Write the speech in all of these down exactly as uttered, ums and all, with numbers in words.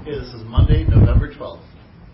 Okay, this is Monday, November twelfth.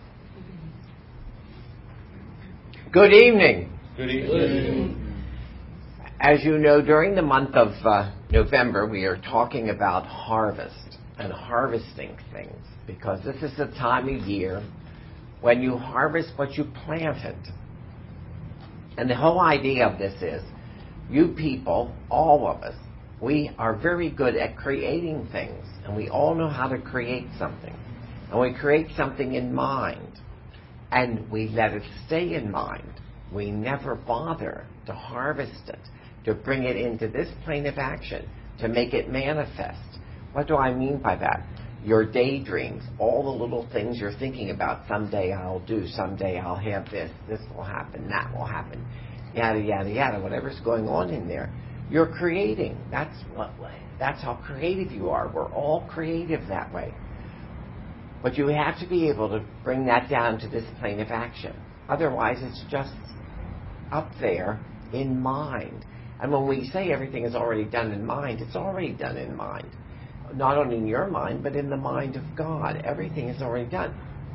Good evening. Good evening. Good evening. As you know, during the month of uh, November, we are talking about harvest and harvesting things, because this is the time of year when you harvest what you planted. And the whole idea of this is, you people, all of us, we are very good at creating things, and we all know how to create something. And we create something in mind, and we let it stay in mind. We never bother to harvest it, to bring it into this plane of action, to make it manifest. What do I mean by that? Your daydreams, all the little things you're thinking about, someday I'll do, someday I'll have this, this will happen, that will happen, yada, yada, yada, whatever's going on in there. You're creating. That's what. That's how creative you are. We're all creative that way. But you have to be able to bring that down to this plane of action. Otherwise, it's just up there in mind. And when we say everything is already done in mind, it's already done in mind. Not only in your mind, but in the mind of God. Everything is already done.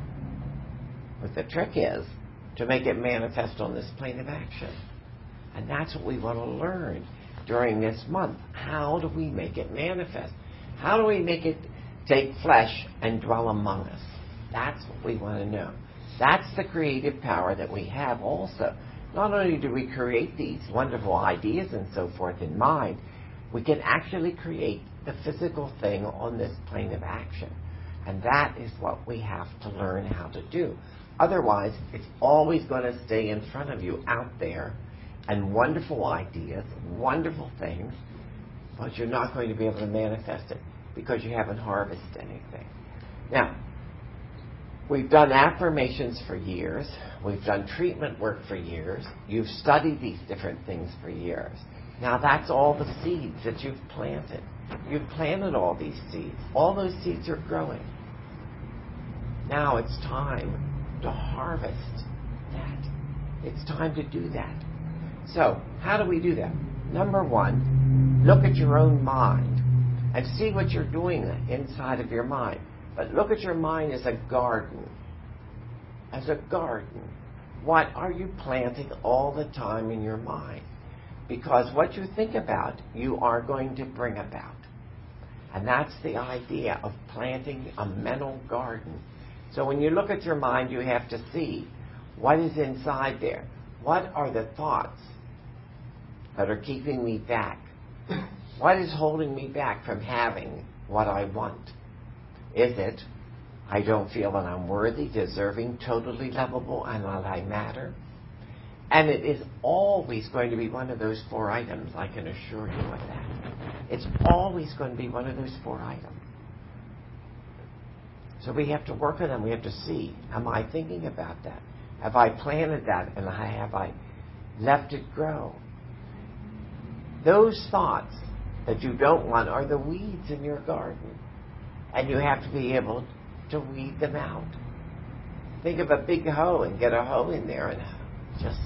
But the trick is to make it manifest on this plane of action. And that's what we want to learn during this month. How do we make it manifest? How do we make it take flesh and dwell among us? That's what we want to know. That's the creative power that we have also. Not only do we create these wonderful ideas and so forth in mind, we can actually create the physical thing on this plane of action. And that is what we have to learn how to do. Otherwise, it's always going to stay in front of you out there, and wonderful ideas, wonderful things, but you're not going to be able to manifest it because you haven't harvested anything. Now, we've done affirmations for years. We've done treatment work for years. You've studied these different things for years. Now, that's all the seeds that you've planted. You've planted all these seeds. All those seeds are growing. Now it's time to harvest that. It's time to do that. So, how do we do that? Number one, look at your own mind and see what you're doing inside of your mind. But look at your mind as a garden. As a garden. What are you planting all the time in your mind? Because what you think about, you are going to bring about. And that's the idea of planting a mental garden. So when you look at your mind, you have to see what is inside there. What are the thoughts that are keeping me back? What is holding me back from having what I want? Is it, I don't feel that I'm worthy, deserving, totally lovable, and that I matter? And it is always going to be one of those four items, I can assure you of that. It's always going to be one of those four items. So we have to work on them. We have to see, am I thinking about that? Have I planted that, and have I left it grow? Those thoughts that you don't want are the weeds in your garden. And you have to be able to weed them out. Think of a big hoe and get a hoe in there and just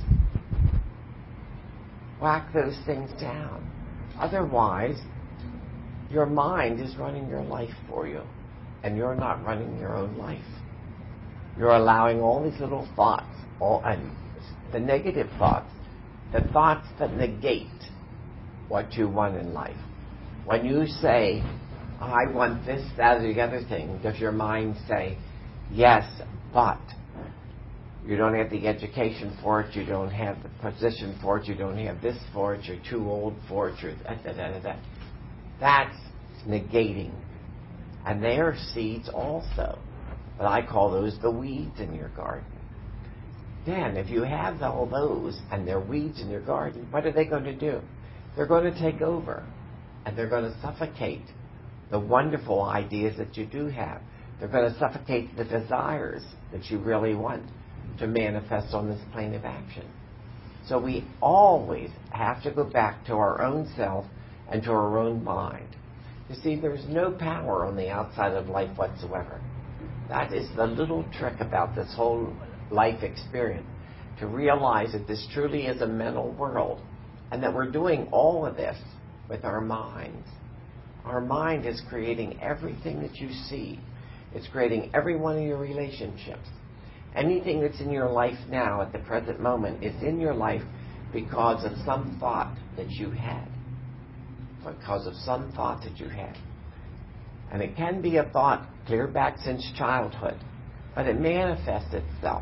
whack those things down. Otherwise, your mind is running your life for you. And you're not running your own life. You're allowing all these little thoughts, all and the negative thoughts, the thoughts that negate what you want in life. When you say, I want this, that, or the other thing, does your mind say, yes, but you don't have the education for it, you don't have the position for it, you don't have this for it, you're too old for it, you're da, da, da, da, da. That's negating. And they are seeds also. But I call those the weeds in your garden. Then, if you have all those and they're weeds in your garden, what are they going to do? They're going to take over. And they're going to suffocate the wonderful ideas that you do have. They're going to suffocate the desires that you really want to manifest on this plane of action. So we always have to go back to our own self and to our own mind. You see, there's no power on the outside of life whatsoever. That is the little trick about this whole life experience, to realize that this truly is a mental world, and that we're doing all of this with our minds. Our mind is creating everything that you see. It's creating every one of your relationships. Anything that's in your life now at the present moment is in your life because of some thought that you had. Because of some thought that you had. And it can be a thought clear back since childhood, but it manifests itself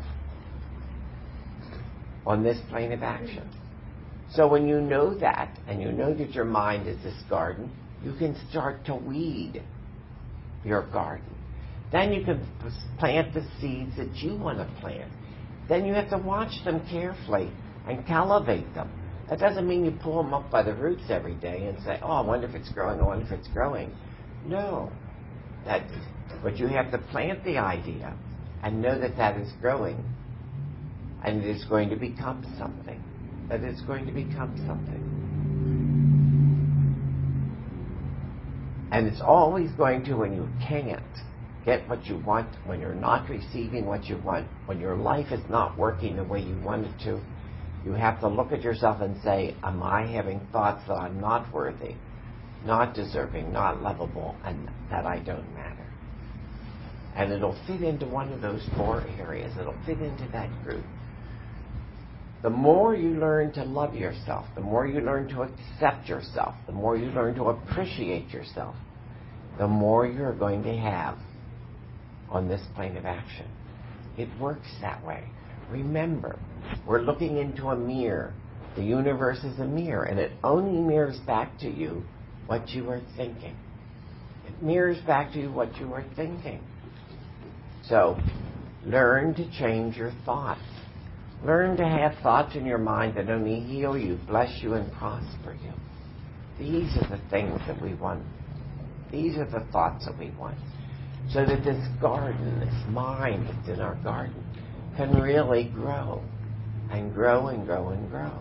on this plane of action. So when you know that, and you know that your mind is this garden, you can start to weed your garden. Then you can plant the seeds that you want to plant. Then you have to watch them carefully and cultivate them. That doesn't mean you pull them up by the roots every day and say, oh, I wonder if it's growing, I wonder if it's growing. No. That, but you have to plant the idea and know that that is growing. And it is going to become something. That it's going to become something. And it's always going to when you can't get what you want, when you're not receiving what you want, when your life is not working the way you want it to, you have to look at yourself and say, am I having thoughts that I'm not worthy, not deserving, not lovable, and that I don't matter? And it'll fit into one of those four areas. It'll fit into that group. The more you learn to love yourself, the more you learn to accept yourself, the more you learn to appreciate yourself, the more you're going to have on this plane of action. It works that way. Remember, we're looking into a mirror. The universe is a mirror, and it only mirrors back to you what you are thinking. It mirrors back to you what you are thinking. So, learn to change your thoughts. Learn to have thoughts in your mind that only heal you, bless you, and prosper you. These are the things that we want. These are the thoughts that we want. So that this garden, this mind that's in our garden, can really grow and grow and grow and grow.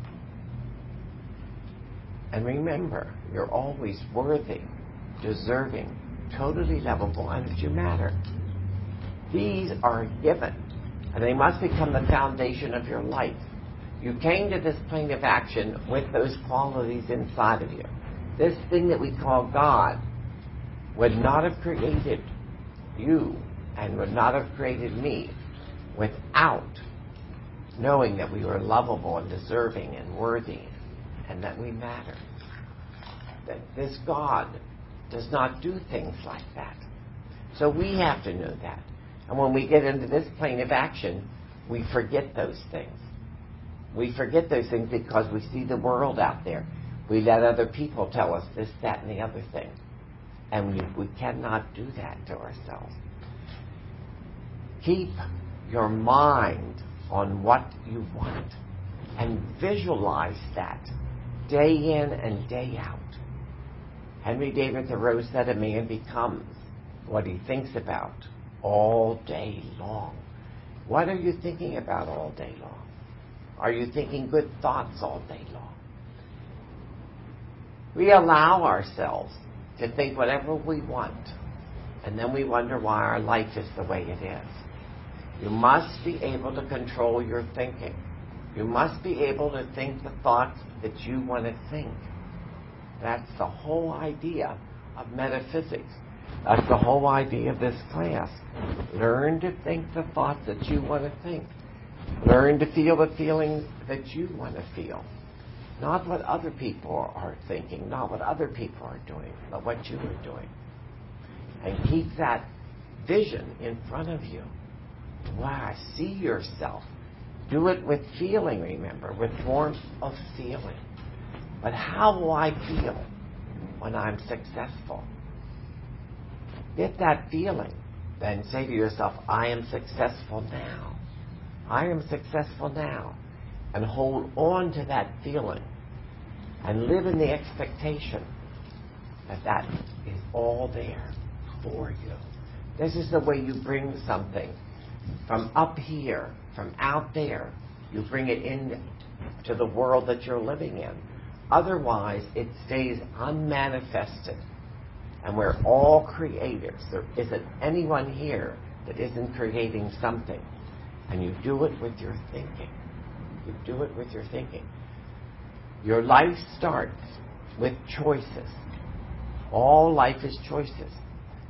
And remember, you're always worthy, deserving, totally lovable, and that you matter. These are given, and they must become the foundation of your life. You came to this plane of action with those qualities inside of you. This thing that we call God would not have created you and would not have created me without knowing that we were lovable and deserving and worthy and that we matter. That this God does not do things like that. So we have to know that. And when we get into this plane of action, we forget those things. We forget those things because we see the world out there. We let other people tell us this, that, and the other thing. And we, we cannot do that to ourselves. Keep your mind on what you want and visualize that day in and day out. Henry David Thoreau said a man becomes what he thinks about all day long. What are you thinking about all day long? Are you thinking good thoughts all day long? We allow ourselves to think whatever we want, and then we wonder why our life is the way it is. You must be able to control your thinking. You must be able to think the thoughts that you want to think. That's the whole idea of metaphysics. That's the whole idea of this class. Learn to think the thoughts that you want to think. Learn to feel the feelings that you want to feel. Not what other people are thinking, not what other people are doing, but what you are doing. And keep that vision in front of you. Wow, see yourself. Do it with feeling, remember, with warmth of feeling. But how will I feel when I'm successful? Get that feeling. Then say to yourself, I am successful now. I am successful now. And hold on to that feeling. And live in the expectation that that is all there for you. This is the way you bring something from up here, from out there. You bring it in to the world that you're living in. Otherwise, it stays unmanifested. And we're all creators. There isn't anyone here that isn't creating something. And you do it with your thinking. You do it with your thinking. Your life starts with choices. All life is choices.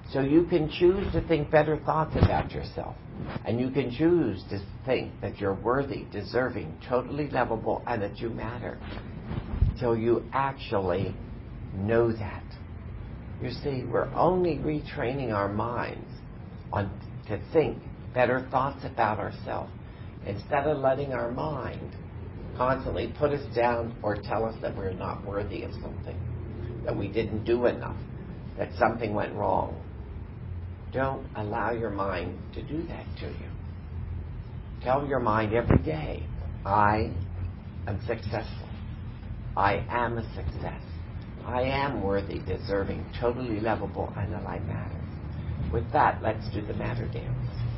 So you can choose to think better thoughts about yourself. And you can choose to think that you're worthy, deserving, totally lovable, and that you matter. Till you actually know that. You see, we're only retraining our minds on to think better thoughts about ourselves instead of letting our mind constantly put us down or tell us that we're not worthy of something, that we didn't do enough, that something went wrong. Don't allow your mind to do that to you. Tell your mind every day, I am successful. I am a success. I am worthy, deserving, totally lovable, and that I matter. With that, let's do the matter dance.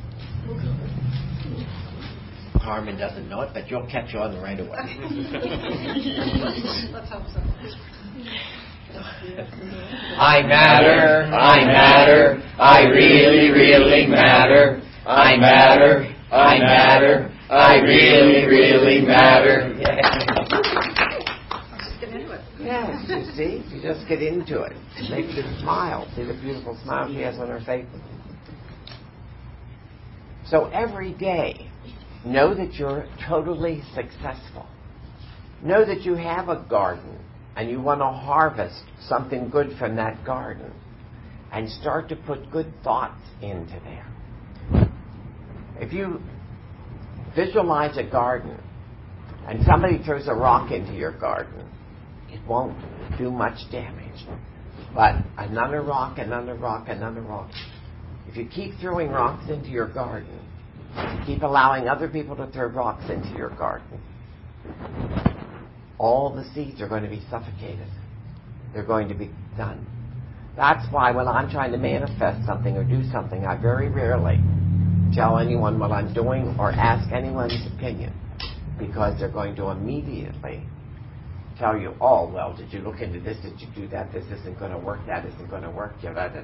Carmen doesn't know it, but you'll catch on right away. Let's hope so. I matter, I matter, I really, really matter. I matter, I matter, I really, really matter. Just get into it. Yes, you see, you just get into it. It makes you smile. See the beautiful smile she has on her face? So every day, know that you're totally successful. Know that you have a garden and you want to harvest something good from that garden. And start to put good thoughts into there. If you visualize a garden and somebody throws a rock into your garden, it won't do much damage. But another rock, another rock, another rock. If you keep throwing rocks into your garden, keep allowing other people to throw rocks into your garden, all the seeds are going to be suffocated. They're going to be done. That's why when I'm trying to manifest something or do something, I very rarely tell anyone what I'm doing or ask anyone's opinion, because they're going to immediately tell you, oh, well, did you look into this? Did you do that? This isn't going to work. That isn't going to work.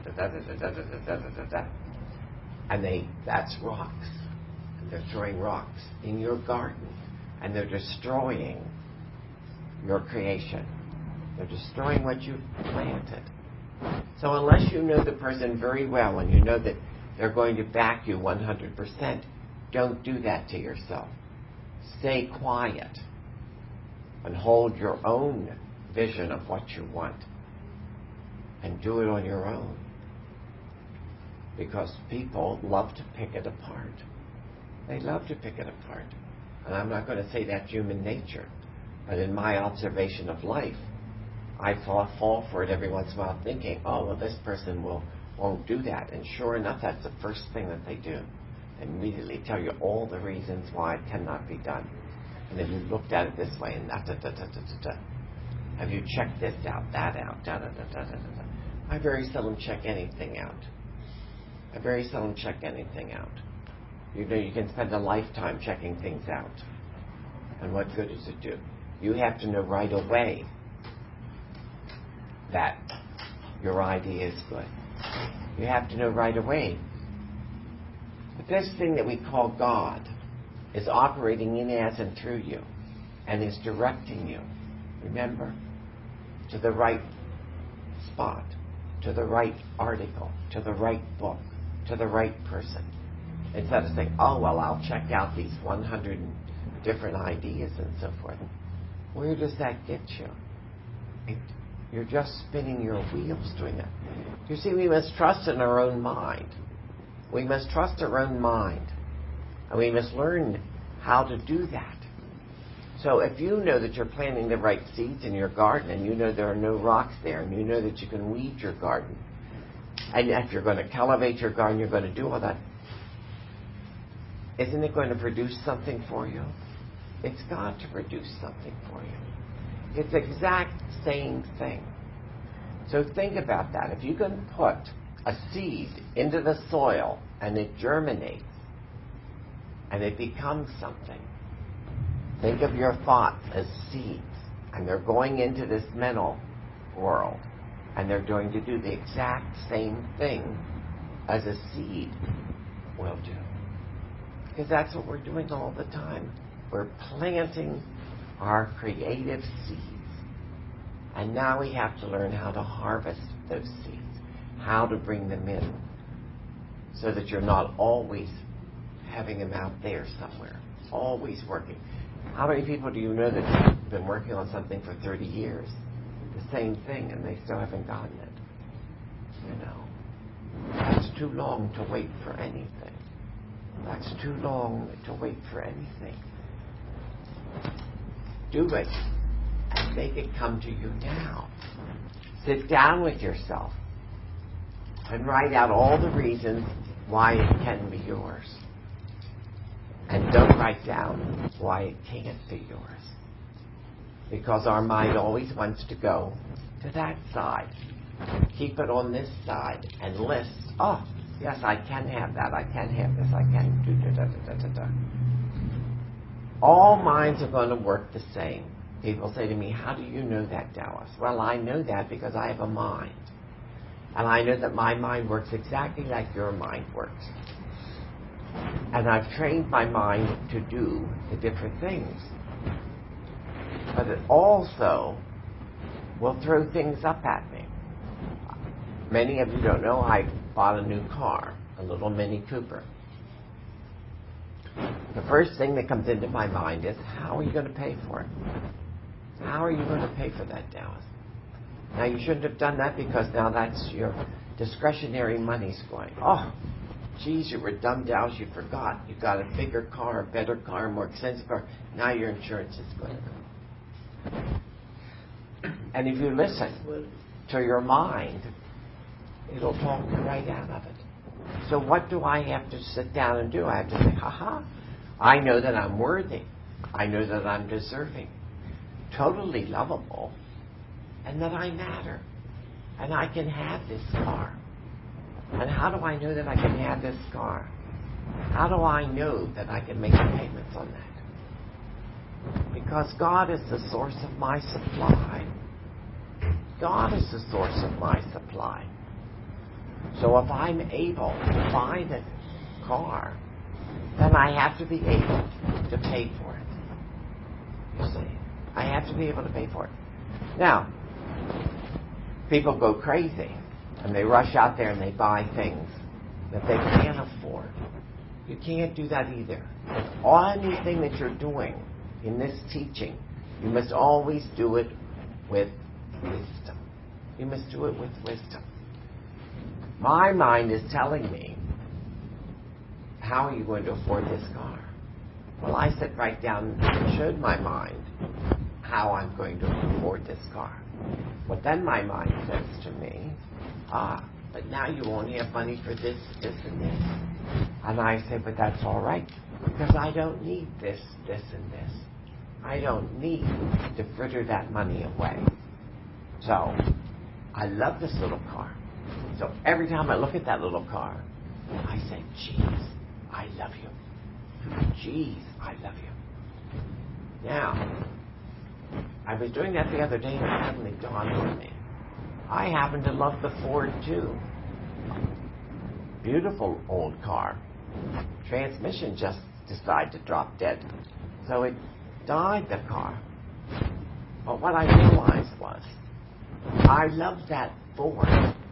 And they, that's rocks. They're throwing rocks in your garden, and they're destroying your creation. They're destroying what you planted. So unless you know the person very well and you know that they're going to back you one hundred percent, don't do that to yourself. Stay quiet and hold your own vision of what you want and do it on your own. Because people love to pick it apart. They love to pick it apart. And I'm not going to say that's human nature, but in my observation of life, I fall, fall for it every once in a while thinking, oh, well, this person will, won't do that. And sure enough, that's the first thing that they do. They immediately tell you all the reasons why it cannot be done. And then you looked at it this way and da da da da da da da. Have you checked this out, that out, da da da da da da. I very seldom check anything out. I very seldom check anything out. You know, you can spend a lifetime checking things out. And what good does it do? You have to know right away that your idea is good. You have to know right away that this thing that we call God is operating in, as, and through you, and is directing you, remember, to the right spot, to the right article, to the right book, to the right person. Instead of saying, oh, well, I'll check out these one hundred different ideas and so forth. Where does that get you? It, you're just spinning your wheels doing that. You see, we must trust in our own mind. We must trust our own mind. And we must learn how to do that. So if you know that you're planting the right seeds in your garden, and you know there are no rocks there, and you know that you can weed your garden, and if you're going to cultivate your garden, you're going to do all that, isn't it going to produce something for you? It's got to produce something for you. It's the exact same thing. So think about that. If you can put a seed into the soil and it germinates and it becomes something, think of your thoughts as seeds, and they're going into this mental world, and they're going to do the exact same thing as a seed will do. Because that's what we're doing all the time. We're planting our creative seeds. And now we have to learn how to harvest those seeds. how to bring them in so that you're not always having them out there somewhere, always working. How many people do you know that have been working on something for thirty years, the same thing, and they still haven't gotten it? You know, that's too long to wait for anything. That's too long to wait for anything. Do it and make it come to you now. Sit down with yourself and write out all the reasons why it can be yours. And don't write down why it can't be yours. Because our mind always wants to go to that side. Keep it on this side and list, oh, yes, I can have that, I can have this, I can do da da da da da da. All minds are going to work the same. People say to me, how do you know that, Dallas? Well, I know that because I have a mind. And I know that my mind works exactly like your mind works. And I've trained my mind to do the different things. But it also will throw things up at me. Many of you don't know, I bought a new car, a little Mini Cooper. The first thing that comes into my mind is, how are you going to pay for it? How are you going to pay for that, Dallas? Now, you shouldn't have done that because now that's your discretionary money's going. Oh, geez, you were dumb, Dallas, you forgot. You got a bigger car, a better car, a more expensive car. Now your insurance is going to go. And if you listen to your mind, it'll talk you right out of it. So what do I have to sit down and do? I have to say, ha-ha, I know that I'm worthy. I know that I'm deserving. Totally lovable. And that I matter. And I can have this car. And how do I know that I can have this car? How do I know that I can make the payments on that? Because God is the source of my supply. God is the source of my supply. So if I'm able to buy the car, then I have to be able to pay for it. You see, I have to be able to pay for it. Now, people go crazy and they rush out there and they buy things that they can't afford. You can't do that either. Anything that you're doing in this teaching, you must always do it with wisdom. You must do it with wisdom. My mind is telling me, how are you going to afford this car? Well, I sit right down and showed my mind how I'm going to afford this car. But then my mind says to me, ah, but now you only have money for this, this, and this. And I say, but that's all right, because I don't need this, this, and this. I don't need to fritter that money away. So, I love this little car. So every time I look at that little car, I say, geez, I love you. Geez, I love you. Now, I was doing that the other day and it suddenly dawned on me. I happen to love the Ford too. Beautiful old car. Transmission just decided to drop dead. So it died, the car. But what I realized was, I love that Ford.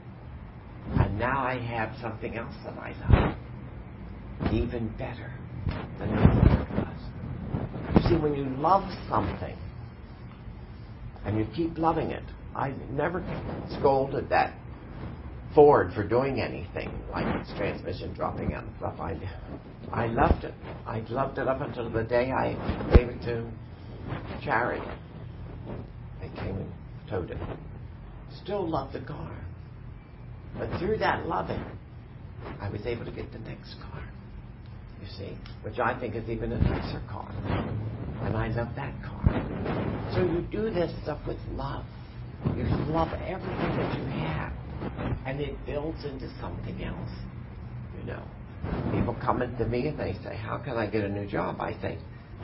And now I have something else that I love. Even better than the Ford was. You see, when you love something, and you keep loving it, I never scolded that Ford for doing anything like its transmission dropping out and stuff. I, I loved it. I loved it up until the day I gave it to charity. They came and towed it. Still love the car. But through that loving, I was able to get the next car, you see, which I think is even a nicer car. And I love that car. So you do this stuff with love. You love everything that you have. And it builds into something else. You know, people come into me and they say, how can I get a new job? I say,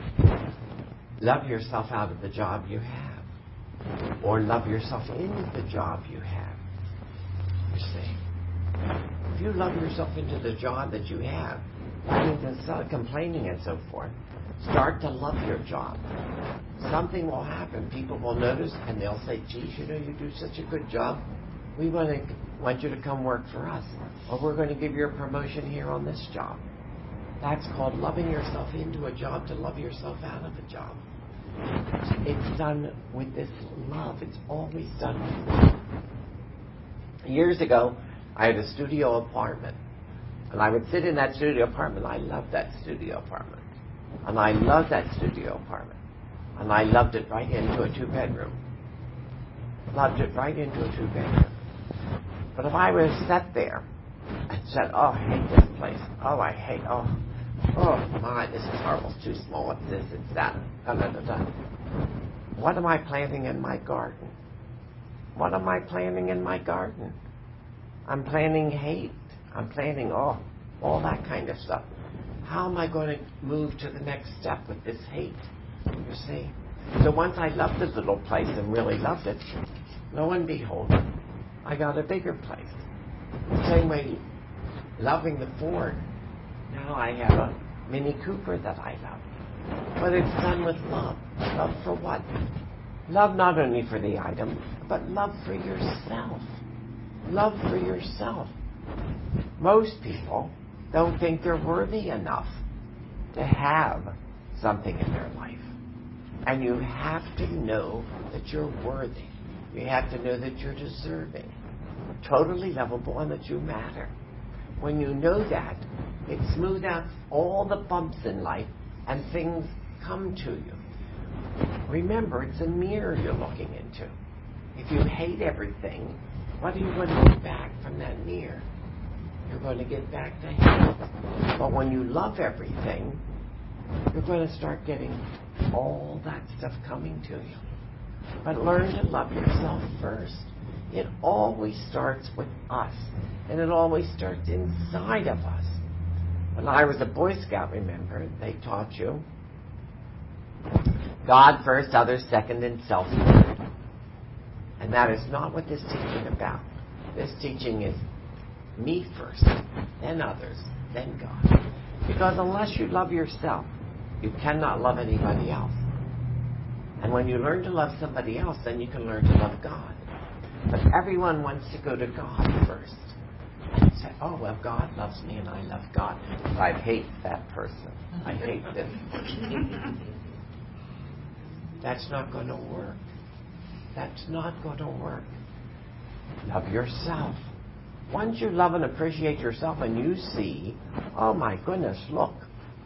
love yourself out of the job you have. Or love yourself into the job you have. You see, if you love yourself into the job that you have, I mean, instead of complaining and so forth, start to love your job. Something will happen. People will notice and they'll say, geez, you know, you do such a good job. we want to want you to come work for us, or we're going to give you a promotion here on this job. That's called loving yourself into a job to love yourself out of a job. It's done with this love. It's always done with love. Years ago, I had a studio apartment. And I would sit in that studio apartment. I loved that studio apartment. And I loved that studio apartment. And I loved it right into a two-bedroom. Loved it right into a two-bedroom. But if I would have sat there and said, oh, I hate this place. Oh, I hate, oh, oh, my, this is horrible. It's too small. It's this, it's that. Da, da, da, da. What am I planting in my garden? What am I planting in my garden? I'm planting hate. I'm planning, oh, all that kind of stuff. How am I going to move to the next step with this hate? You see? So once I loved this little place and really loved it, lo and behold, I got a bigger place. The same way, loving the Ford, now I have a Mini Cooper that I love. But it's done with love. Love for what? Love not only for the item, but love for yourself. Love for yourself. Most people don't think they're worthy enough to have something in their life. And you have to know that you're worthy. You have to know that you're deserving, totally lovable, and that you matter. When you know that, it smooths out all the bumps in life and things come to you. Remember, it's a mirror you're looking into. If you hate everything, what are you going to get back from that mirror? You're going to get back to hate. But when you love everything, you're going to start getting all that stuff coming to you. But learn to love yourself first. It always starts with us. And it always starts inside of us. When I was a Boy Scout, remember, they taught you God first, others second, and self third. And that is not what this teaching is about. This teaching is me first, then others, then God. Because unless you love yourself, you cannot love anybody else. And when you learn to love somebody else, then you can learn to love God. But everyone wants to go to God first. And say, oh, well, God loves me and I love God. But I hate that person. I hate this. That's not going to work. That's not going to work. Love yourself. Once you love and appreciate yourself and you see, oh my goodness, look,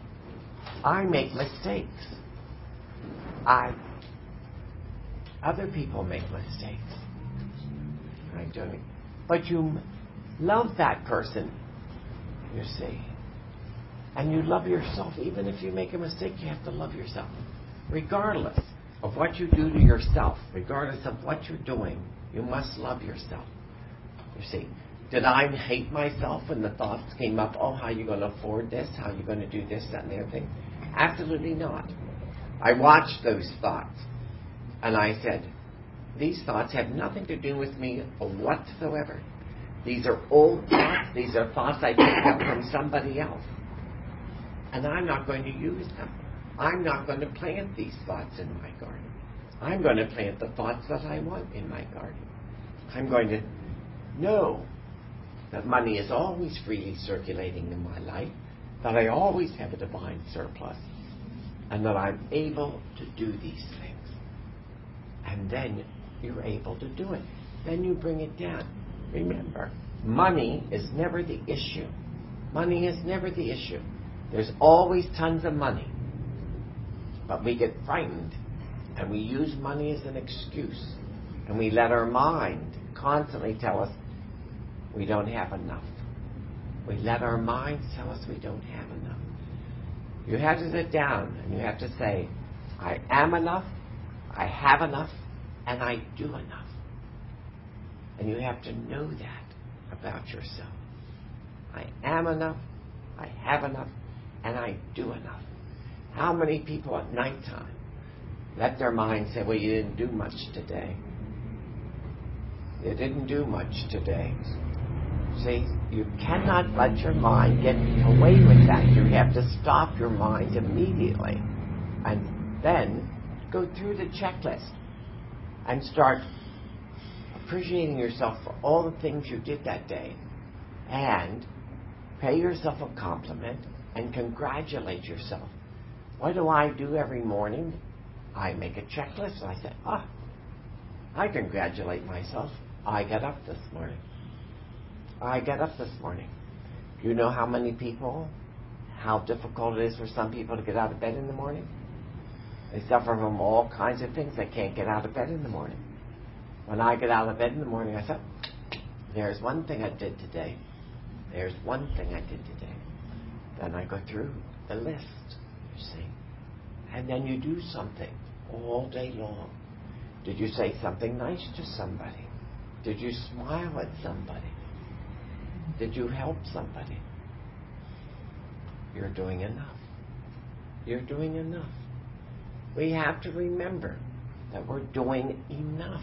I make mistakes. I, other people make mistakes. I don't. But you love that person, you see. And you love yourself. Even if you make a mistake, you have to love yourself. Regardless of what you do to yourself, regardless of what you're doing, you must love yourself. You see, did I hate myself when the thoughts came up, oh, how are you going to afford this? How are you going to do this, that, and the other thing? Absolutely not. I watched those thoughts, and I said, these thoughts have nothing to do with me whatsoever. These are old thoughts. These are thoughts I picked up from somebody else. And I'm not going to use them. I'm not going to plant these thoughts in my garden. I'm going to plant the thoughts that I want in my garden. I'm going to know that money is always freely circulating in my life, that I always have a divine surplus, and that I'm able to do these things. And then you're able to do it. Then you bring it down. Remember, money is never the issue. Money is never the issue. There's always tons of money. But we get frightened, and we use money as an excuse. And we let our mind constantly tell us we don't have enough. We let our minds tell us we don't have enough. You have to sit down and you have to say, I am enough, I have enough, and I do enough. And you have to know that about yourself. I am enough, I have enough, and I do enough. How many people at nighttime let their mind say, well, you didn't do much today. You didn't do much today. See, you cannot let your mind get away with that. You have to stop your mind immediately and then go through the checklist and start appreciating yourself for all the things you did that day, and pay yourself a compliment and congratulate yourself. What do I do every morning? I make a checklist and I say, ah, I congratulate myself. I got up this morning. I got up this morning. Do you know how many people, how difficult it is for some people to get out of bed in the morning? They suffer from all kinds of things. They can't get out of bed in the morning. When I get out of bed in the morning, I say, there's one thing I did today. There's one thing I did today. Then I go through the list, you see. And then you do something all day long. Did you say something nice to somebody? Did you smile at somebody? Did you help somebody? You're doing enough. You're doing enough. We have to remember that we're doing enough.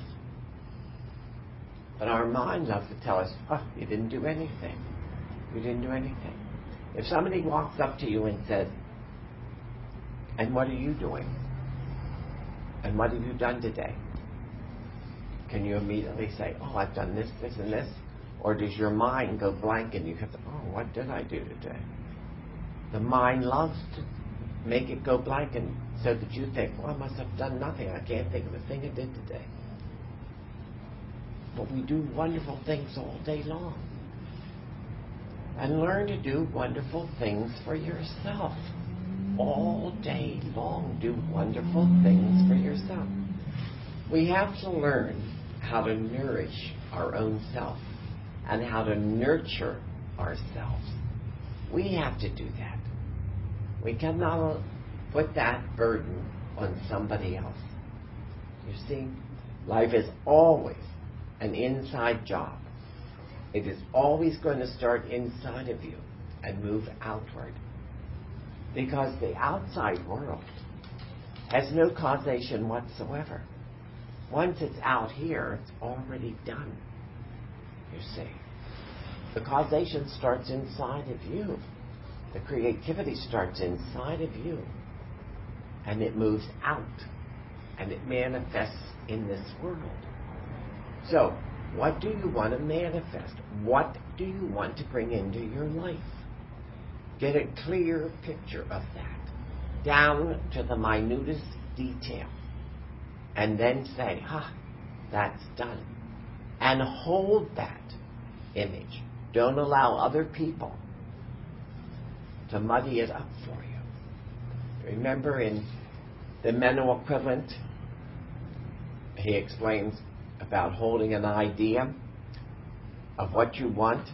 But our mind loves to tell us, oh, you didn't do anything. You didn't do anything. If somebody walks up to you and says, and what are you doing? And what have you done today? Can you immediately say, oh, I've done this, this, and this? Or does your mind go blank and you have to, oh, what did I do today? The mind loves to make it go blank, and so that you think, well, I must have done nothing. I can't think of a thing I did today. But we do wonderful things all day long. And learn to do wonderful things for yourself. All day long, do wonderful things for yourself. We have to learn how to nourish our own self and how to nurture ourselves. We have to do that. We cannot put that burden on somebody else. You see, life is always an inside job. It is always going to start inside of you and move outward. Because the outside world has no causation whatsoever. Once it's out here, it's already done. You see. The causation starts inside of you. The creativity starts inside of you. And it moves out. And it manifests in this world. So, what do you want to manifest? What do you want to bring into your life? Get a clear picture of that, down to the minutest detail. And then say, ah, that's done. And hold that image. Don't allow other people to muddy it up for you. Remember in the mental equivalent, he explains about holding an idea of what you want,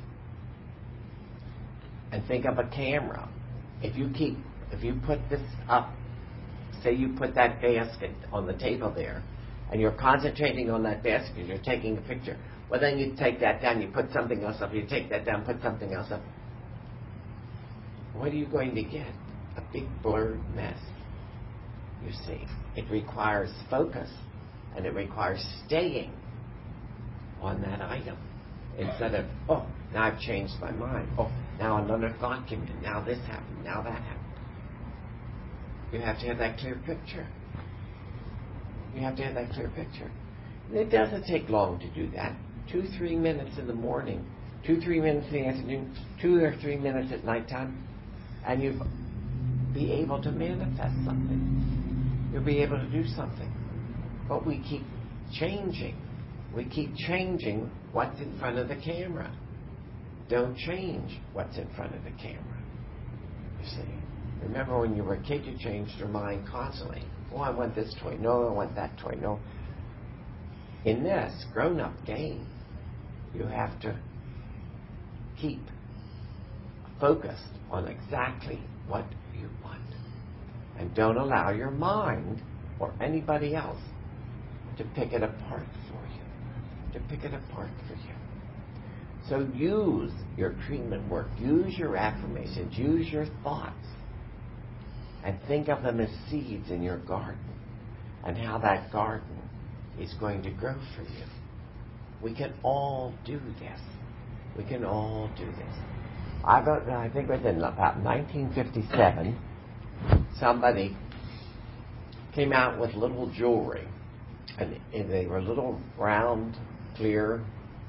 and think of a camera. If you keep, if you put this up, say you put that basket on the table there, and you're concentrating on that basket, you're taking a picture. Well, then you take that down, you put something else up, you take that down, put something else up. What are you going to get? A big blurred mess. You see, it requires focus, and it requires staying on that item. Instead of, oh, now I've changed my mind. Oh, now another thought came in. Now this happened. Now that happened. You have to have that clear picture. You have to have that clear picture. And it doesn't take long to do that. Two, three minutes in the morning, two, three minutes in the afternoon, two or three minutes at nighttime, and you'll be able to manifest something. You'll be able to do something. But we keep changing. We keep changing what's in front of the camera. Don't change what's in front of the camera. You see. Remember when you were a kid, you changed your mind constantly. Oh, I want this toy. No, I want that toy. No. In this grown-up game, you have to keep focused on exactly what you want. And don't allow your mind or anybody else to pick it apart for you. To pick it apart for you. So use your treatment work. Use your affirmations. Use your thoughts. And think of them as seeds in your garden. And how that garden is going to grow for you. We can all do this. We can all do this. I, got, I think it was in about nineteen fifty-seven, somebody came out with little jewelry. And they were little round clear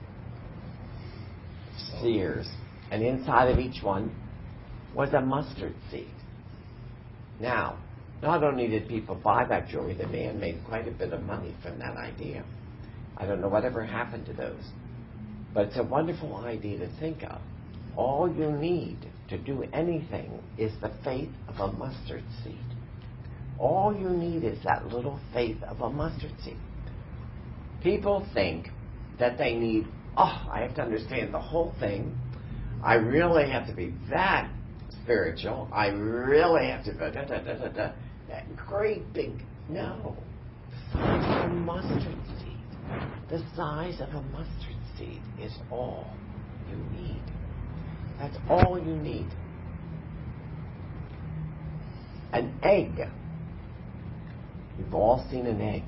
spheres, and inside of each one was a mustard seed. Now, not only did people buy that jewelry, the man made quite a bit of money from that idea. I don't know whatever happened to those. But it's a wonderful idea to think of. All you need to do anything is the faith of a mustard seed. All you need is that little faith of a mustard seed. People think that they need, oh, I have to understand the whole thing. I really have to be that spiritual. I really have to go da da da da da. That great big, no. The size of a mustard seed. The size of a mustard seed is all you need. That's all you need. An egg. You've all seen an egg.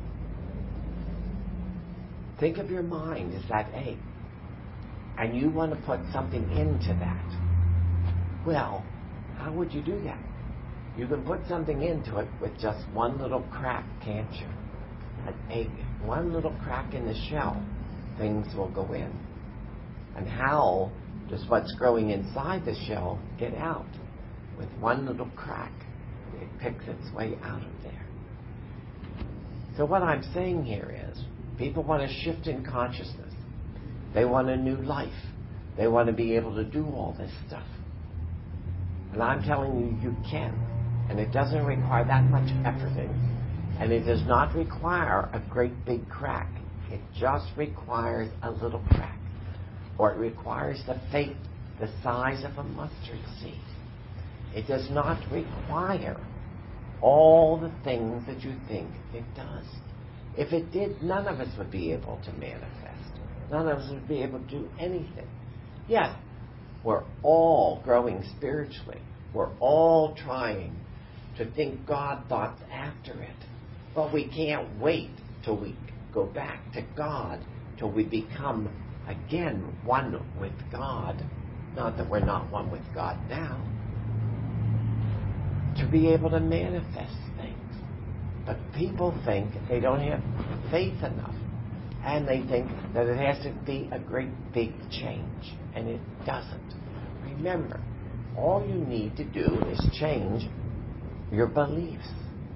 Think of your mind as that egg. And you want to put something into that. Well, how would you do that? You can put something into it with just one little crack, can't you? An egg. One little crack in the shell. Things will go in. And how does what's growing inside the shell get out? With one little crack. It picks its way out of there. So what I'm saying here is, people want a shift in consciousness. They want a new life. They want to be able to do all this stuff. And I'm telling you, you can. And it doesn't require that much effort. And it does not require a great big crack. It just requires a little crack. Or it requires the faith the size of a mustard seed. It does not require all the things that you think it does. If it did, none of us would be able to manifest. None of us would be able to do anything. Yes, we're all growing spiritually. We're all trying to think God thoughts after it. But we can't wait till we go back to God, till we become again one with God. Not that we're not one with God now. To be able to manifest things. But people think they don't have faith enough. And they think that it has to be a great big change. And it doesn't. Remember, all you need to do is change your beliefs,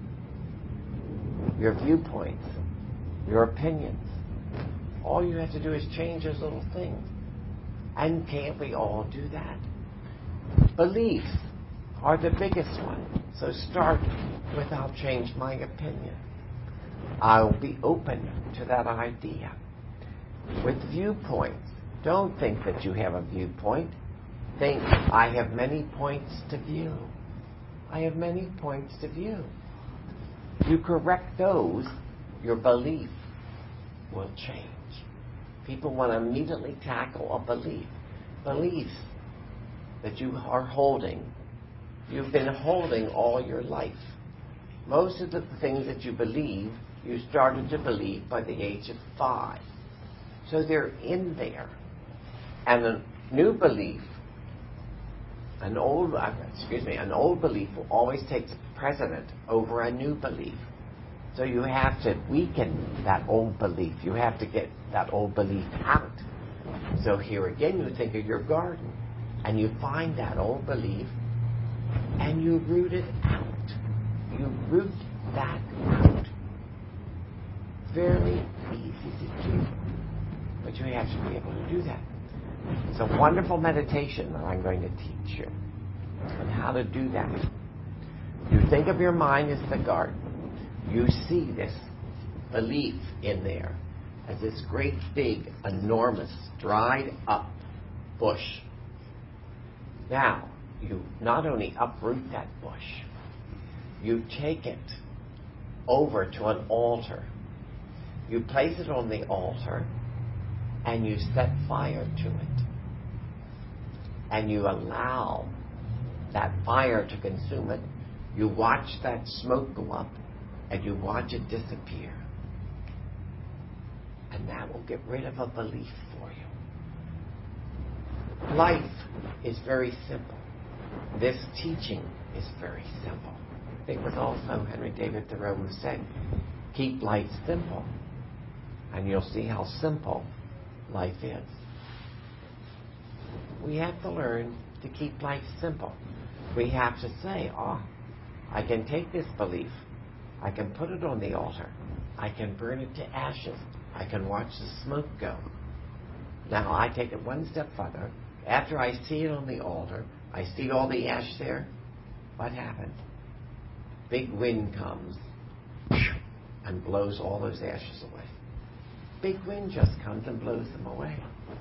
your viewpoints, your opinions. All you have to do is change those little things. And can't we all do that? Beliefs are the biggest one. So start with, I'll change my opinion. I'll be open to that idea. With viewpoints, don't think that you have a viewpoint. Think, I have many points to view. I have many points to view. You correct those, your belief will change. People want to immediately tackle a belief. Beliefs that you are holding, you've been holding all your life. Most of the things that you believe, you started to believe by the age of five. So they're in there. And a new belief, an old, excuse me, an old belief will always take precedent over a new belief. So you have to weaken that old belief. You have to get that old belief out. So here again, you think of your garden, and you find that old belief, and you root it out. You root that out. Very easy to do, but you have to be able to do that. It's a wonderful meditation that I'm going to teach you on how to do that. You think of your mind as the garden. You see this belief in there as this great, big, enormous, dried up bush. Now, you not only uproot that bush, you take it over to an altar. You place it on the altar, and you set fire to it. And you allow that fire to consume it. You watch that smoke go up, and you watch it disappear. And that will get rid of a belief for you. Life is very simple. This teaching is very simple. I think it was also Henry David Thoreau who said, keep life simple. and you'll see how simple life is. We have to learn to keep life simple. We have to say, oh, I can take this belief, I can put it on the altar, I can burn it to ashes, I can watch the smoke go. Now I take it one step further. After I see it on the altar, I see all the ash there. What happens? Big wind comes and blows all those ashes away. Big wind just comes and blows them away.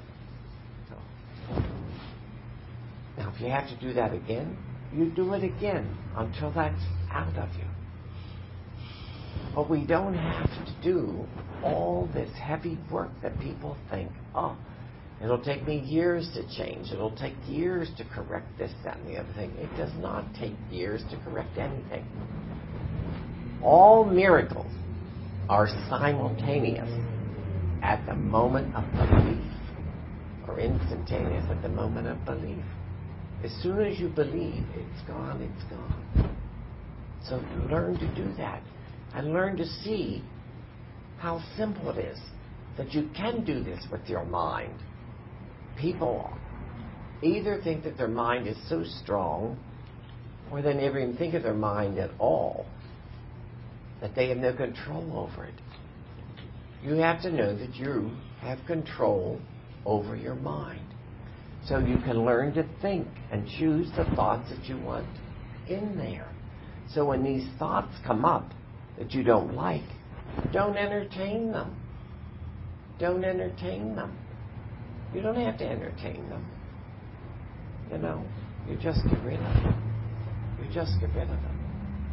So, now if you have to do that again, you do it again until that's out of you. But we don't have to do all this heavy work that people think, oh, it'll take me years to change. It'll take years to correct this, that, and the other thing. It does not take years to correct anything. All miracles are simultaneous at the moment of belief, or instantaneous at the moment of belief. As soon as you believe, it's gone, it's gone. So learn to do that, and learn to see how simple it is that you can do this with your mind. People either think that their mind is so strong, or they never even think of their mind at all, that they have no control over it. You have to know that you have control over your mind. So you can learn to think and choose the thoughts that you want in there. So when these thoughts come up that you don't like, don't entertain them. Don't entertain them. You don't have to entertain them. You know, you just get rid of them. You just get rid of them.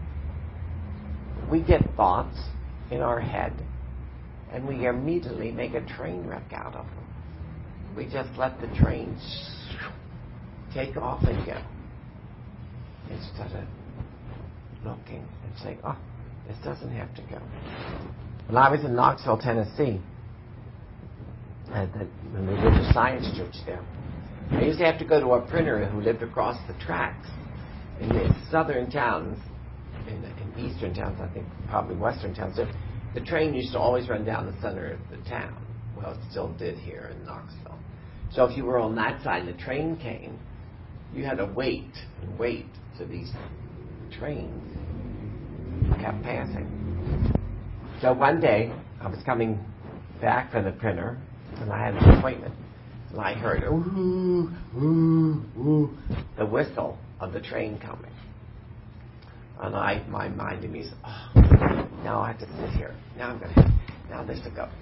We get thoughts in our head, and we immediately make a train wreck out of them. We just let the train take off and go, instead of looking and saying, oh, this doesn't have to go. When I was in Knoxville, Tennessee, at the, the religious science church there, I used to have to go to a printer who lived across the tracks in the southern towns, in, in eastern towns, I think, probably western towns. So the train used to always run down the center of the town. Well, it still did here in Knoxville. So if you were on that side and the train came, you had to wait and wait till these trains kept passing. So one day, I was coming back from the printer, and I had an appointment, and I heard, ooh, ooh, ooh, the whistle of the train coming. And I, my mind in me said, oh, now I have to sit here. Now I'm going to, now this will go.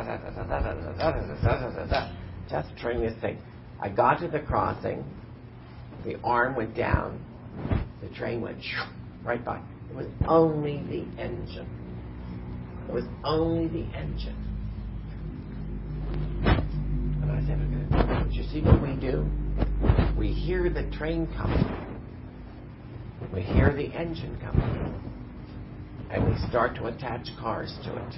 Just turning this thing. I got to the crossing, the arm went down, the train went right by. It was only the engine. It was only the engine. And I said, okay, but you see what we do? We hear the train coming. We hear the engine coming. And we start to attach cars to it.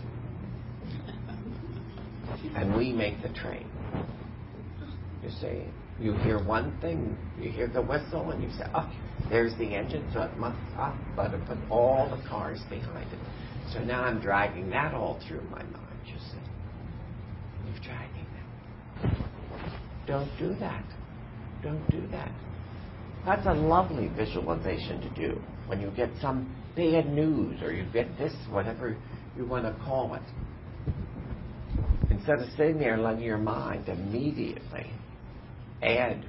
And we make the train. You see, you hear one thing, you hear the whistle, and you say, oh, there's the engine, so it must up, but it put all the cars behind it. So now I'm dragging that all through my mind, you see. You're dragging them. Don't do that. Don't do that. That's a lovely visualization to do when you get some bad news, or you get this, whatever you want to call it. Instead of sitting there and letting your mind immediately add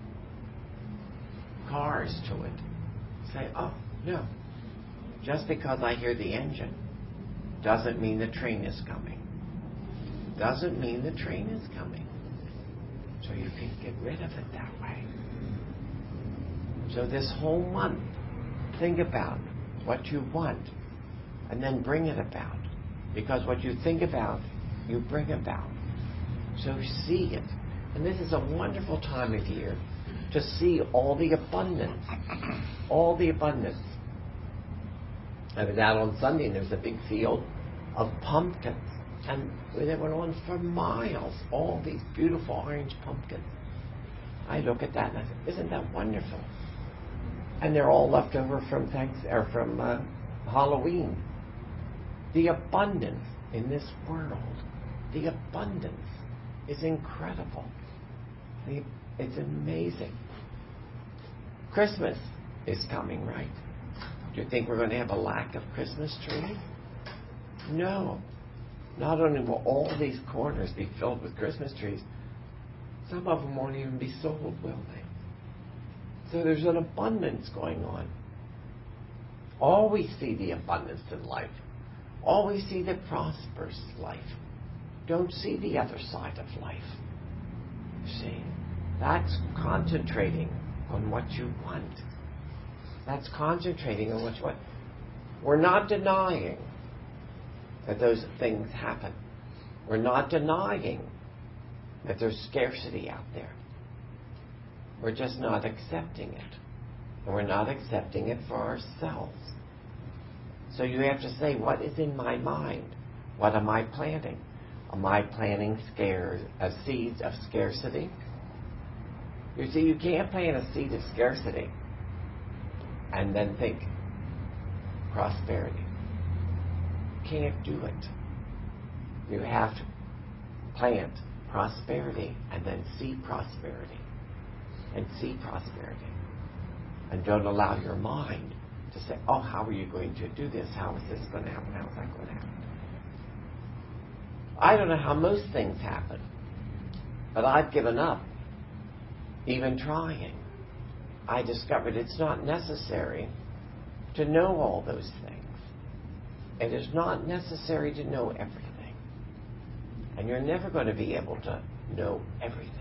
cars to it, say, oh, no. Just because I hear the engine doesn't mean the train is coming. Doesn't mean the train is coming. So you can get rid of it that way. So this whole month, think about what you want and then bring it about. Because what you think about, you bring about. So see it. And this is a wonderful time of year to see all the abundance. All the abundance. I was out on Sunday and there was a big field of pumpkins. And they went on for miles. All these beautiful orange pumpkins. I look at that and I say, isn't that wonderful? And they're all left over from thanks or from uh, Halloween. The abundance in this world the abundance is incredible. The, it's amazing. Christmas is coming, right? Do you think we're going to have a lack of Christmas trees? No. Not only will all these corners be filled with Christmas trees, some of them won't even be sold, will they? So there's an abundance going on. Always see the abundance in life. Always see the prosperous life. Don't see the other side of life. See? That's concentrating on what you want. That's concentrating on what you want. We're not denying that those things happen. We're not denying that there's scarcity out there. We're just not accepting it. And we're not accepting it for ourselves. So you have to say, what is in my mind? What am I planting? Am I planting scare, a seed of scarcity? You see, you can't plant a seed of scarcity and then think prosperity. You can't do it. You have to plant prosperity and then see prosperity. And see prosperity. And don't allow your mind to say, oh, how are you going to do this? How is this going to happen? How is that going to happen? I don't know how most things happen, but I've given up even trying. I discovered it's not necessary to know all those things. It is not necessary to know everything. And you're never going to be able to know everything.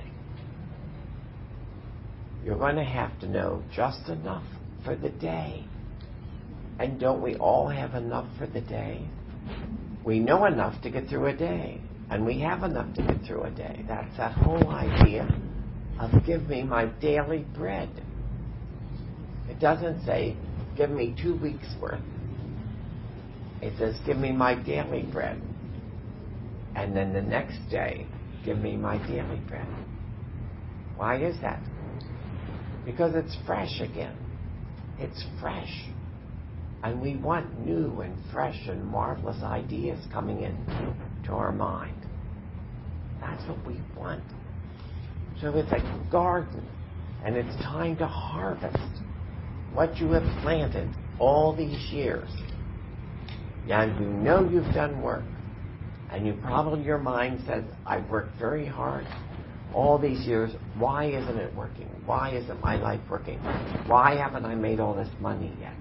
You're going to have to know just enough for the day. And don't we all have enough for the day? We know enough to get through a day. And we have enough to get through a day. That's that whole idea of give me my daily bread. It doesn't say give me two weeks worth. It says give me my daily bread. And then the next day, give me my daily bread. Why is that? Because it's fresh again. It's fresh. And we want new and fresh and marvelous ideas coming in to our mind. That's what we want. So it's a garden, and it's time to harvest what you have planted all these years. And you know you've done work. And you probably, your mind says, I've worked very hard all these years. Why isn't it working? Why isn't my life working? Why haven't I made all this money yet?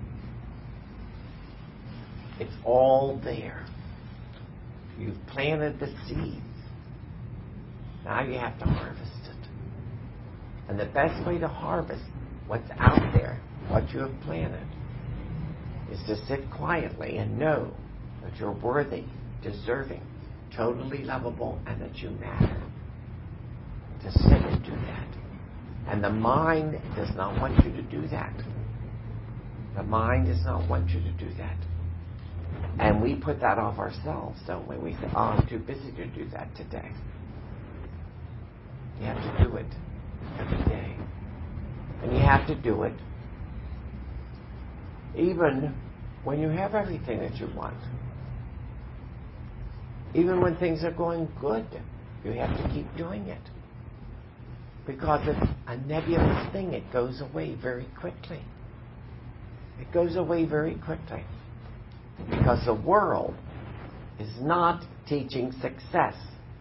It's all there. You've planted the seeds. Now you have to harvest it. And the best way to harvest what's out there, what you have planted, is to sit quietly and know that you're worthy, deserving, totally lovable, and that you matter. To sit and do that. And the mind does not want you to do that. The mind does not want you to do that. And we put that off ourselves, don't we? We say, oh, I'm too busy to do that today. You have to do it every day. And you have to do it even when you have everything that you want. Even when things are going good, you have to keep doing it. Because it's a nebulous thing. It goes away very quickly. It goes away very quickly. Because the world is not teaching success.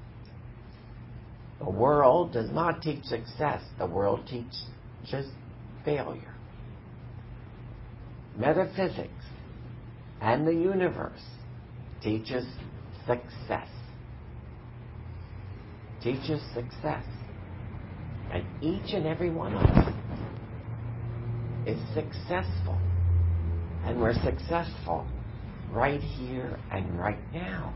The world does not teach success. The world teaches failure. Metaphysics and the universe teaches success. Teaches success. And each and every one of us is successful. And we're successful right here and right now.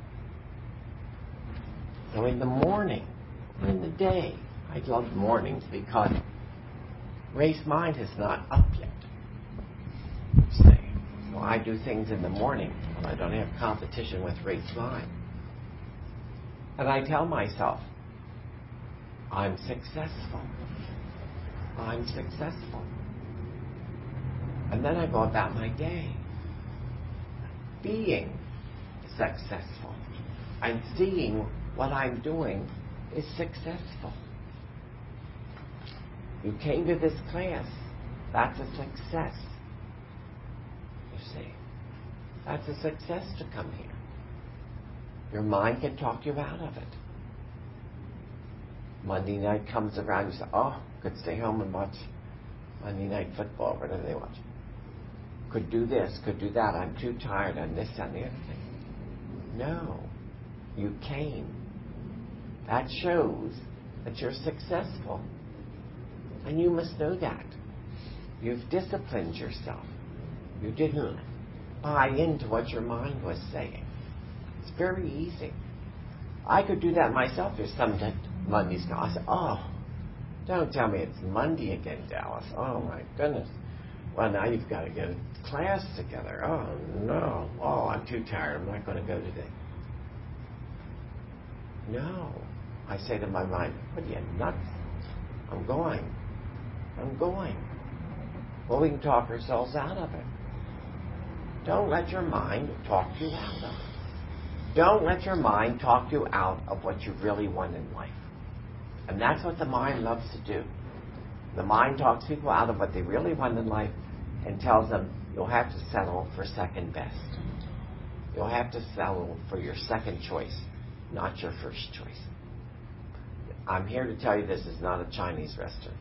So in the morning, in the day, I love mornings because race mind is not up yet. Say, so I do things in the morning when I don't have competition with race mind. And I tell myself, I'm successful. I'm successful. And then I go about my day being successful. and seeing what I'm doing is successful. You came to this class. That's a success. You see. That's a success to come here. Your mind can talk you out of it. Monday night comes around, you say, oh, could stay home and watch Monday Night Football, whatever they watch. Could do this, could do that. I'm too tired, I'm this, that, and the other thing. No. You came. That shows that you're successful. And you must know that. You've disciplined yourself. You didn't buy into what your mind was saying. It's very easy. I could do that myself. There's some Mondays now. I say, oh, don't tell me it's Monday again, Dallas. Oh, my goodness. Well, now you've got to get a class together. Oh, no. Oh, I'm too tired. I'm not going to go today. No. I say to my mind, what are you, nuts? I'm going. I'm going. Well, we can talk ourselves out of it. Don't let your mind talk you out of it. Don't let your mind talk you out of what you really want in life. And that's what the mind loves to do. The mind talks people out of what they really want in life and tells them, you'll have to settle for second best. You'll have to settle for your second choice, not your first choice. I'm here to tell you this is not a Chinese restaurant.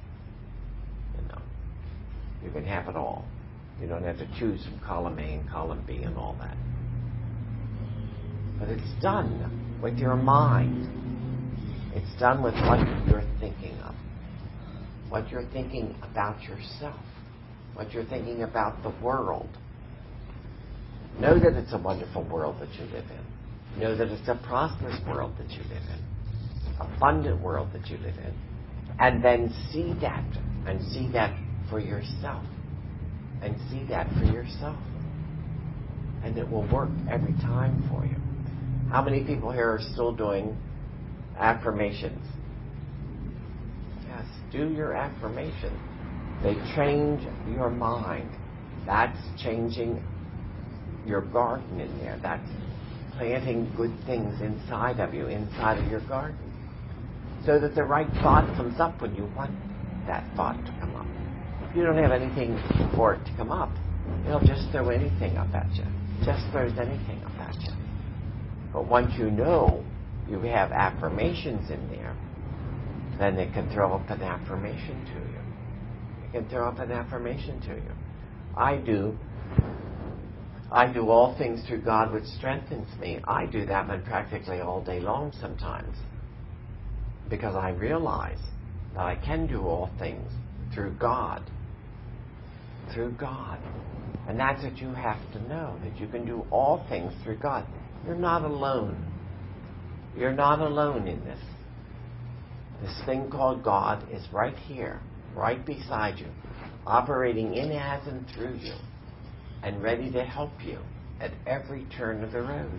You know, you can have it all. You don't have to choose from column A and column B and all that. But it's done with your mind. It's done with what you're thinking of. What you're thinking about yourself. What you're thinking about the world. Know that it's a wonderful world that you live in. Know that it's a prosperous world that you live in. Abundant world that you live in. And then see that. And see that for yourself. And see that for yourself. And it will work every time for you. How many people here are still doing affirmations? Yes, do your affirmation. They change your mind. That's changing your garden in there. That's planting good things inside of you, inside of your garden. So that the right thought comes up when you want that thought to come up. If you don't have anything for it to come up, it'll just throw anything up at you. Just throws anything up at you. But once you know you have affirmations in there, then it can throw up an affirmation to you. It can throw up an affirmation to you. I do. I do all things through God which strengthens me. I do that one practically all day long sometimes. Because I realize that I can do all things through God. Through God. And that's what you have to know, that you can do all things through God. You're not alone. You're not alone in this. This thing called God is right here, right beside you, operating in, as, and through you, and ready to help you at every turn of the road.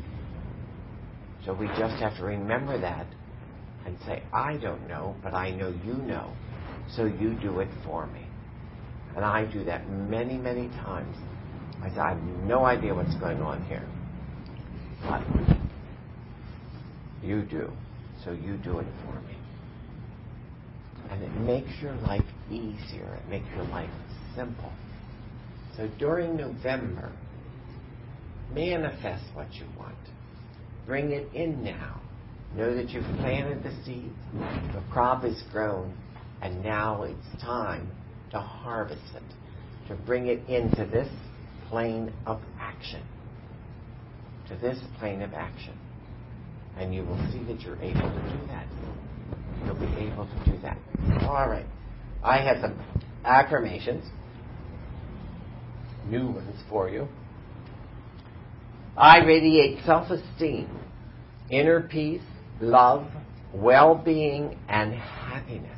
So we just have to remember that and say, I don't know, but I know you know, so you do it for me. And I do that many, many times. I say, I have no idea what's going on here. But you do, so you do it for me. And it makes your life easier. It makes your life simple. So during November, manifest what you want. Bring it in now. Know that you've planted the seed, the crop is grown, and now it's time to harvest it, to bring it into this plane of action. To this plane of action. And you will see that you're able to do that. You'll be able to do that. All right. I have some affirmations, new ones for you. I radiate self-esteem, inner peace, love, well-being, and happiness.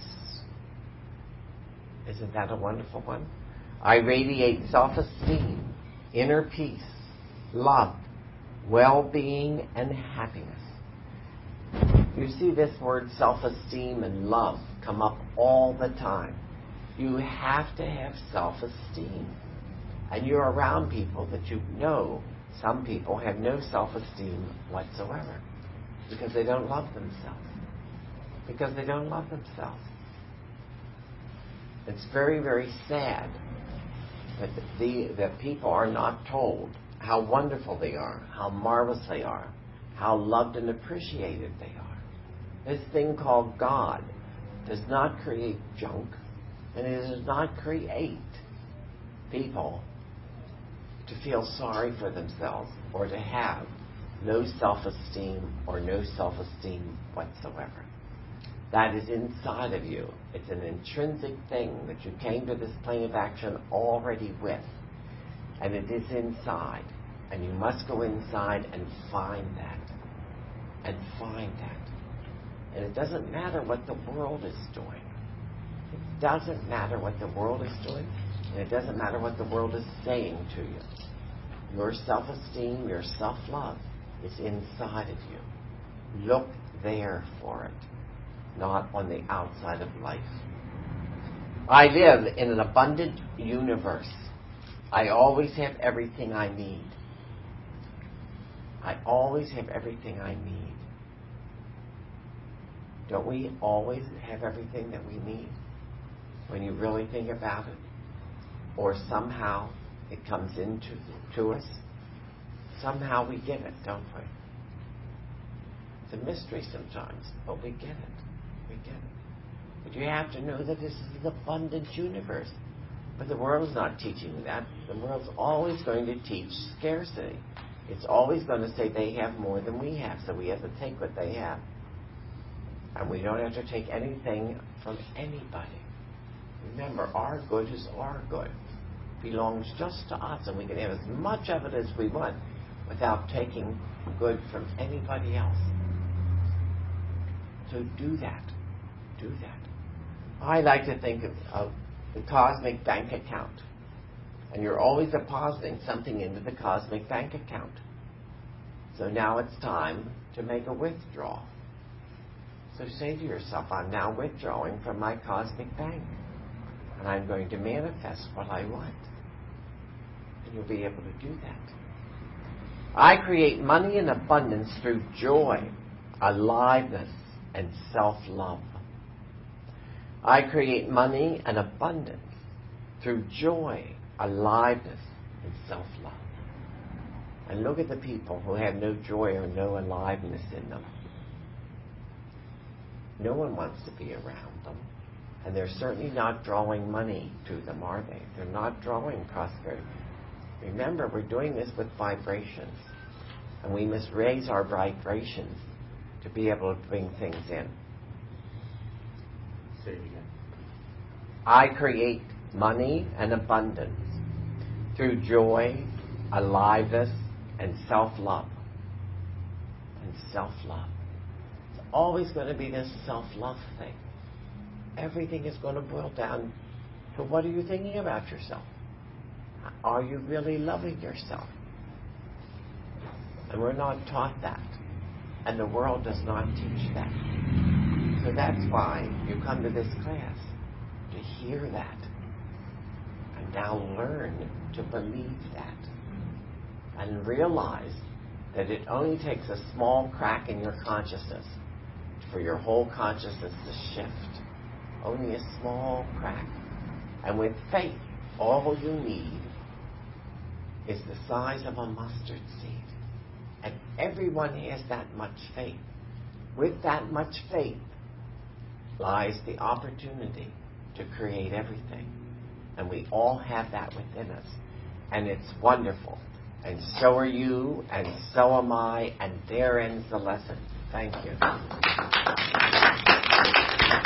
Isn't that a wonderful one? I radiate self-esteem, inner peace, love, well-being, and happiness. You see this word self-esteem and love come up all the time. You have to have self-esteem. And you're around people that you know. Some people have no self-esteem whatsoever. Because they don't love themselves. Because they don't love themselves. It's very, very sad that the that people are not told how wonderful they are, how marvelous they are, how loved and appreciated they are. This thing called God does not create junk, and it does not create people to feel sorry for themselves or to have no self-esteem or no self-esteem whatsoever. That is inside of you. It's an intrinsic thing that you came to this plane of action already with. And it is inside. And you must go inside and find that. And find that. And it doesn't matter what the world is doing. It doesn't matter what the world is doing. And it doesn't matter what the world is saying to you. Your self-esteem, your self-love is inside of you. Look there for it, not on the outside of life. I live in an abundant universe. I always have everything I need. I always have everything I need. Don't we always have everything that we need when you really think about it? Or somehow it comes into to us. Somehow we get it, don't we? It's a mystery sometimes, but we get it. We get it. But you have to know that this is an abundant universe. But the world is not teaching that. The world's always going to teach scarcity. It's always going to say they have more than we have, so we have to take what they have. And we don't have to take anything from anybody. Remember, our good is our good. It belongs just to us, and we can have as much of it as we want without taking good from anybody else. So do that. Do that. I like to think of, of the cosmic bank account. And you're always depositing something into the cosmic bank account. So now it's time to make a withdrawal. So say to yourself, I'm now withdrawing from my cosmic bank. And I'm going to manifest what I want. And you'll be able to do that. I create money in abundance through joy, aliveness, and self-love. I create money and abundance through joy, aliveness, and self-love. And look at the people who have no joy or no aliveness in them. No one wants to be around them. And they're certainly not drawing money to them, are they? They're not drawing prosperity. Remember, we're doing this with vibrations. And we must raise our vibrations to be able to bring things in. Say it again. I create money and abundance through joy, aliveness, and self-love. And self-love. It's always going to be this self-love thing. Everything is going to boil down to what are you thinking about yourself? Are you really loving yourself? And we're not taught that. And the world does not teach that. So that's why you come to this class, to hear that. And now learn to believe that. And realize that it only takes a small crack in your consciousness for your whole consciousness to shift. Only a small crack. And with faith, all you need is the size of a mustard seed. And everyone has that much faith. With that much faith lies the opportunity to create everything. And we all have that within us. And it's wonderful. And so are you, and so am I, and there ends the lesson. Thank you.